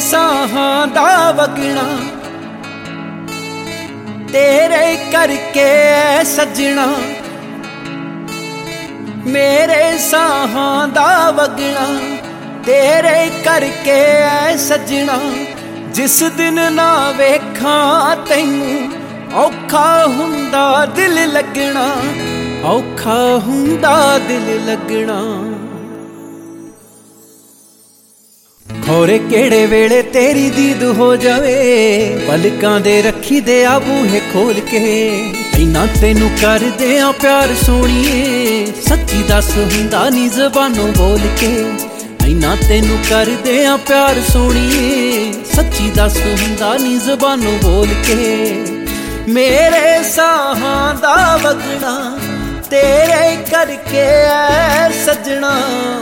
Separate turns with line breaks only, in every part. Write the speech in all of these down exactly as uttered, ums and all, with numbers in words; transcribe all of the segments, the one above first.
ਸਾਹਾਂ ਦਾ ਵਗਣਾ तेरे करके सजना, मेरे साहां दा वगना तेरे करके सजना। जिस दिन ना वेखां तैनूं औखा हुंदा दिल लगना, औखा हुंदा दिल लगना। खोरे केड़े वेले तेरी दीद हो जावे, पलकां दे रखी दे आ बूहे खोल के। इन्ना तेनू कर दे आ प्यार सोणीए, सच्ची दस हुंदा नी ज़बानों बोल के। इन्ना तेनू कर दे आ प्यार सोणीए, सच्ची दस हुंदा नी ज़बानों बोल के। मेरे साहां दा वगना तेरे करके सजना।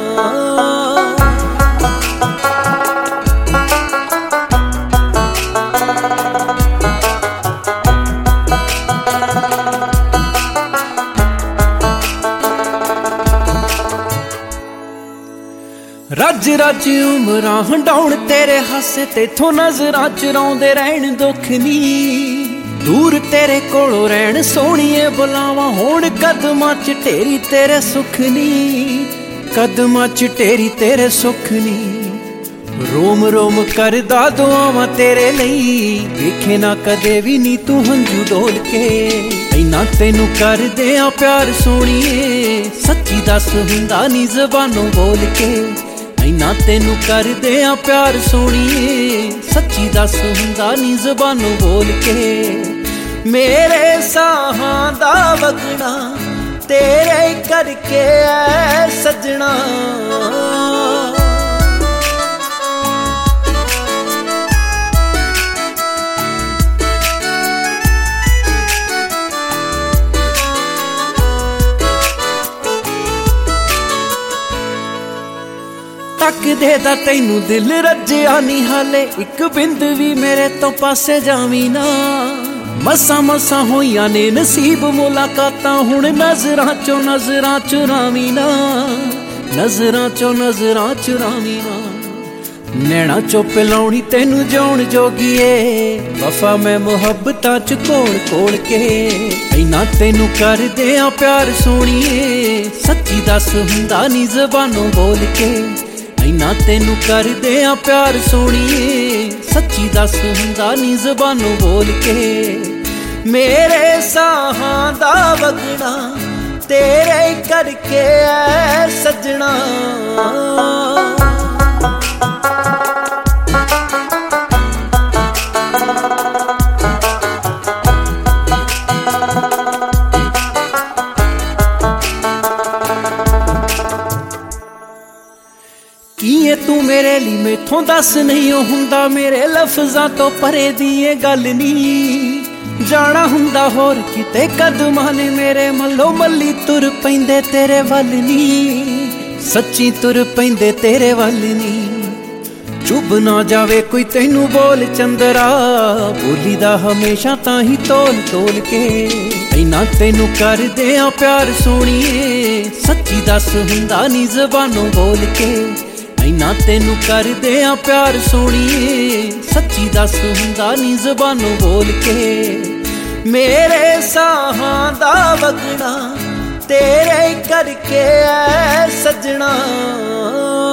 रज रज उमरां हंडाउण तेरे हासे तेथों नजरां चुराउंदे रहण दुख नी। दूर तेरे कोलों रहण सोहणीए बुलावां होण कदमां च ढेरी तेरे सुख नी, कदमां च ढेरी तेरे सुख नी। रोम रोम करदा दुआवां तेरे लई, वेखे ना कदे भी नी तू हंझू डोल के। इन्ना तेनू कर दे आ प्यार सोहणीए, सच्ची दस हुंदा नी ज़बानों बोल के। इन्ना तेनू कर दे आ प्यार सोहणीए, सच्ची दस हुंदा नी ज़बानों बोल के। मेरे साहां दा वगना तेरे करके सजना। तक दे दा तैनू दिल रज्जिया नी हाले, एक बिंद भी मेरे तो पासे जावी ना। मसा मसा होइया ने नसीब मुलाकातां, हुण नजरां चो नजरां चुरावी ना, नजरां चो नजरां चुरावी ना। नैना चो पिलाउणी तैनू जाउण जोगीए, वफा मैं मुहब्बतां च कोल कोल के। इन्ना तेनू कर दे आ प्यार सोहणीए, सच्ची दस हुंदा नी ज़बानों बोल के। इन्ना तेनू कर दे आ प्यार सोहणीए, सच्ची दस हुंदा नी ज़बानों बोल के। मेरे साहां दा वगना तेरे करके सजना। किए तू मेरे ली मैथों दस नहीं हुंदा, मेरे लफ्ज़ां तो परे दी ये गल नी। जाना हुंदा होर किते कदमां ने मेरे मल्लो मल्ली तुर पैंदे तेरे वल नी, सच्ची तुर पैंदे तेरे वल नी। चुभ ना जावे कोई तैनू बोल चंदरा, बोली दा हमेशा ताही तोल तोल के। इन्ना तेनू कर दे आ प्यार सोहणीए, सच्ची दस हुंदा नी ज़बानों बोल के। इन्ना तेनू कर दे आ प्यार सोहणीए, सच्ची दस हुंदा नी ज़बानों बोल के। मेरे साहां दा वगना तेरे करके सजना।